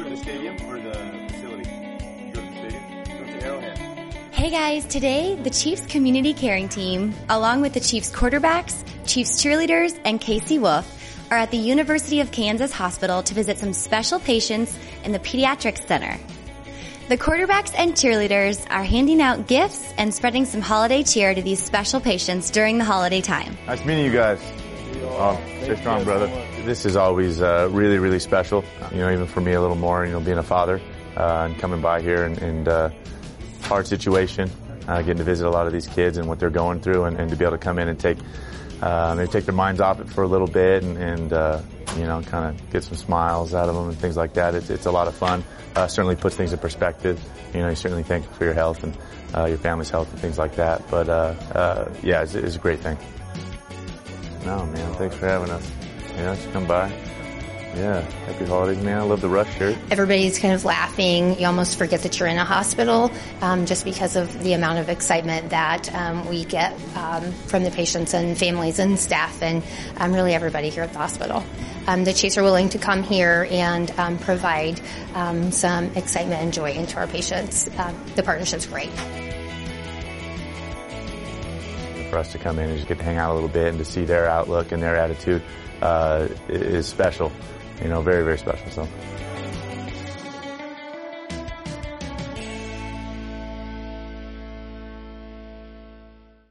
to the stadium or the facility? You go to the stadium? Go to Arrowhead. Hey guys, today the Chiefs Community Caring Team, along with the Chiefs quarterbacks, Chiefs cheerleaders, and Casey Wolf, are at the University of Kansas Hospital to visit some special patients in the Pediatrics Center. The quarterbacks and cheerleaders are handing out gifts and spreading some holiday cheer to these special patients during the holiday time. Nice meeting you guys. Stay strong, brother. This is always really, really special. You know, even for me a little more, you know, being a father and coming by here and hard situation, getting to visit a lot of these kids and what they're going through and to be able to come in and take maybe take their minds off it for a little bit and you know, kind of get some smiles out of them and things like that. It's a lot of fun. Certainly puts things in perspective. You know, you certainly thankful for your health and your family's health and things like that. But yeah, it's a great thing. No, man, thanks for having us. You know, just come by. Yeah, happy holidays, man. I love the Rush shirt. Everybody's kind of laughing. You almost forget that you're in a hospital just because of the amount of excitement that we get from the patients and families and staff and really everybody here at the hospital. The Chiefs are willing to come here and provide some excitement and joy into our patients. The partnership's great. For us to come in and just get to hang out a little bit and to see their outlook and their attitude is special. You know, very, very special. So.